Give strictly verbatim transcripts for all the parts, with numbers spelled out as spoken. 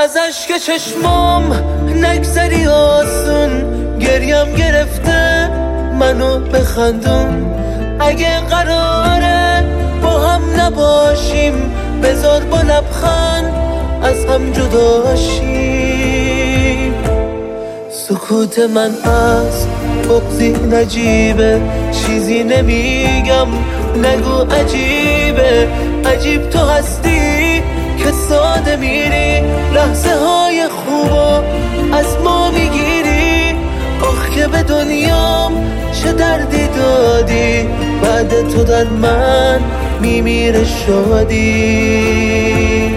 از اشک چشمام نگذری آسون، گریم گرفته منو بخندون. اگه قراره با هم نباشیم بذار با لبخند از هم جدا شیم. سکوت من از بغضی نجیبه، چیزی نمیگم نگو عجیبه. عجیب تو هستی که ساده میری، لحظه های خوبو از ما میگیری. آخ که به دنیام چه دردی دادی، بعد تو در من میمیره شادی.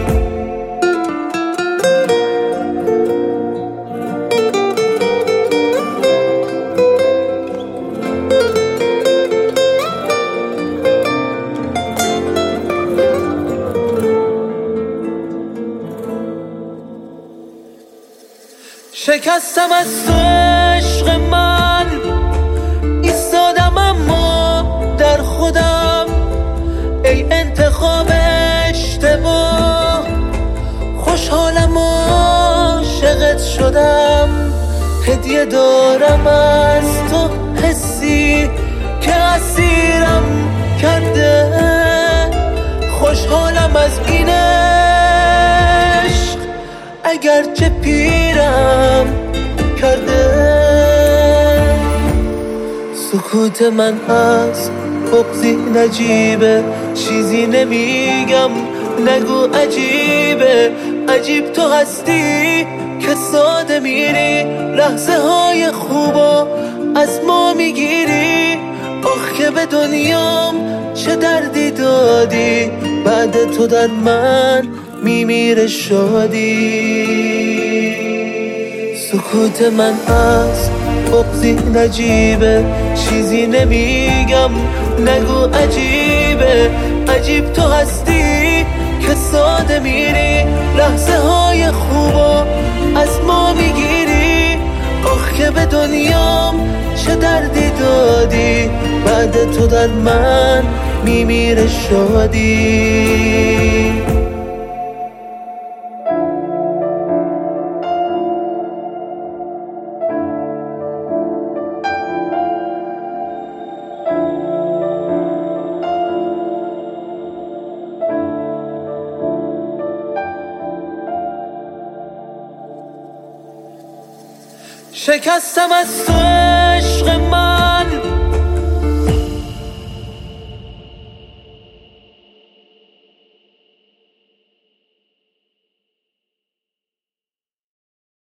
شکستم از تو عشق من، ایستادم اما در خودم. ای انتخاب اشتباه، خوشحالم عاشقت شدم. هدیه دارم از تو حسی که اسیرم کرده. خوشحالم از این عشق اگرچه پیرم کرده. سکوت من از بغضی نجیبه، چیزی نمیگم نگو عجیبه. عجیب تو هستی که ساده میری، لحظه های خوبو از ما میگیری. آخ که به دنیام چه دردی دادی، بعد تو در من میمیره شادی. سکوت من از بغضی نجیبه، چیزی نمیگم نگو عجیبه. عجیب تو هستی که ساده میری، لحظه های خوبو از ما میگیری. آخ که به دنیام چه دردی دادی، بعد تو در من میمیره شادی. شکستم از تو عشق من،